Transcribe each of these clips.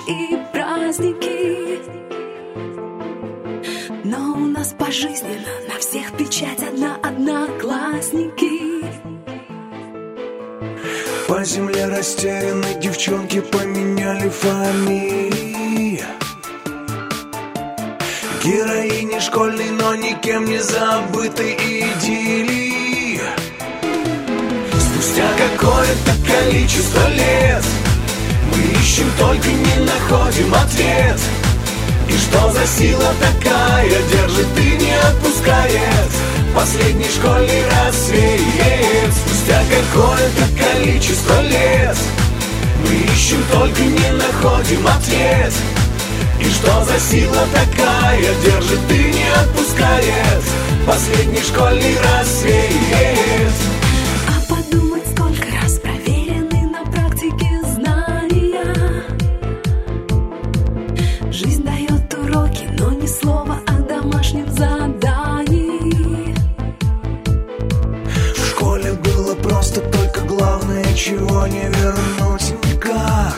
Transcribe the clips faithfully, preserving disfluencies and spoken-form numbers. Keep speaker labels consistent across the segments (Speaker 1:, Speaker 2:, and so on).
Speaker 1: и праздники. Но у нас пожизненно на всех печать одна, одноклассники.
Speaker 2: По земле растерянной девчонки поменяли фамилии. Героини школьной, но никем не забытой идиллии. Спустя какое-то количество лет мы ищем, только не находим ответ. И что за сила такая держит и не отпускает? Последний школьный рассвет. Спустя какое-то количество лет мы ищем, только не находим ответ. И что за сила такая держит и не отпускает? Последний школьный рассвет.
Speaker 1: А подумать, сколько раз проверены на практике знания. Жизнь дает уроки, но ни слова о домашнем задании.
Speaker 2: В школе было просто, только главное, чего не вернуть никак.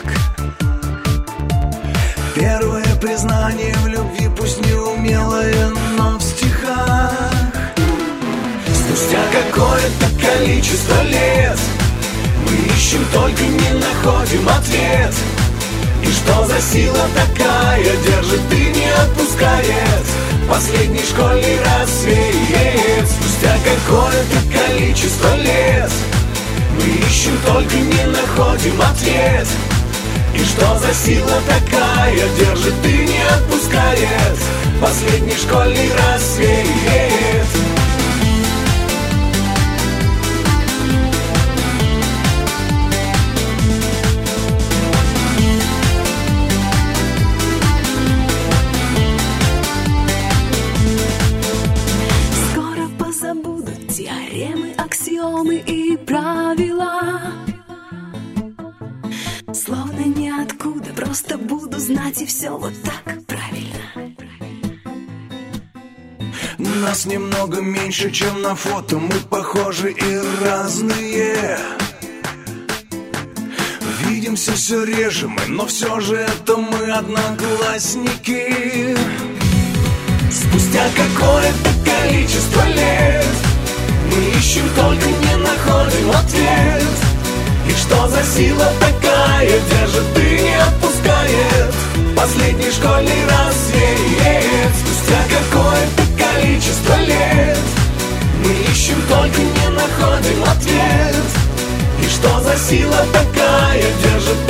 Speaker 2: Первое признание в любви, пусть неумелое, но в стихах. Спустя какое-то количество лет мы ищем, только не находим ответ. И что за сила такая держит и не отпускает? Последний школьный рассвет. Спустя какое-то количество лет мы ищем, только не находим ответ. И что за сила такая держит и не отпускает? Последний школьный рассвет.
Speaker 1: Скоро позабудут теоремы, аксиомы и правила. Словно ниоткуда, просто буду знать, и все вот так правильно.
Speaker 2: Нас немного меньше, чем на фото, мы похожи и разные. Видимся все реже мы, но все же это мы одноклассники. Спустя какое-то количество лет мы ищем, только не находим ответ. И что за сила такая держит и не отпускает? Последний школьный рассвет. Спустя какое-то количество лет мы ищем, только не находим ответ. И что за сила такая держит